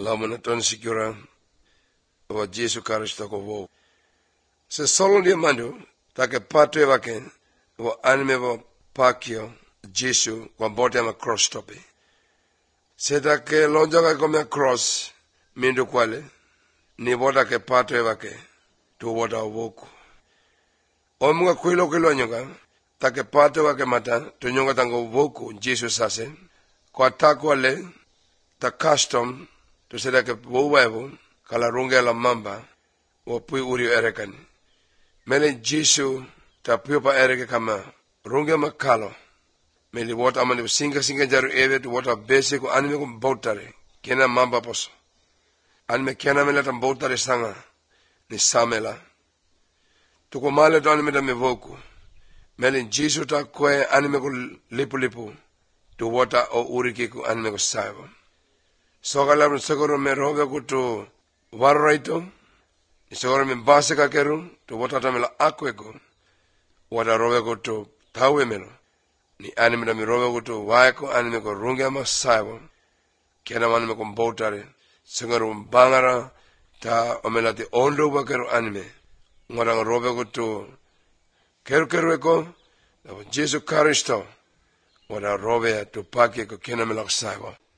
Lamana ton sikura wa Jesu Kristo ko wo. Se solo dia mandu take patwe wake wa anime wa pakio Jesu kwa bote ama cross topi. Se take lonjaga kome cross mindu kwale ni boda ke patwe wake tu boda woku. Omunga kuilo nyoga take patwe wake mata tu nyonga tango woku Jesu sase kwa takwale ta custom tu sedake wowevu kala runge la mamba wa pui uri erekan. Mele Jesu ta piupa ereke kama runge makalo. Mele wata amani singa jaru ewe tu wata bese ko anime ko bautare kena mamba poso. Anime kena mele tam bautare sanga ni samela. Tuko male to anime da me voku. Mele Jesu ta kwe anime ko lipu tu wata o uri ko anime ko saivo. Sokala seguro me robe ko tu warraito. Seguro me base ka keru tu wata tamela akweko. Wata robe ko tu tawe melo. Ni anime da mi robe ko tu waeko anime ko runga ma saivo. Kena anime ko bautare. Seguro bangara ta omela te ondo wa keru anime. Ngorang robe ko tu keru eko. Jesu Kristo. Wata robe tu pake ko kena mela saivo.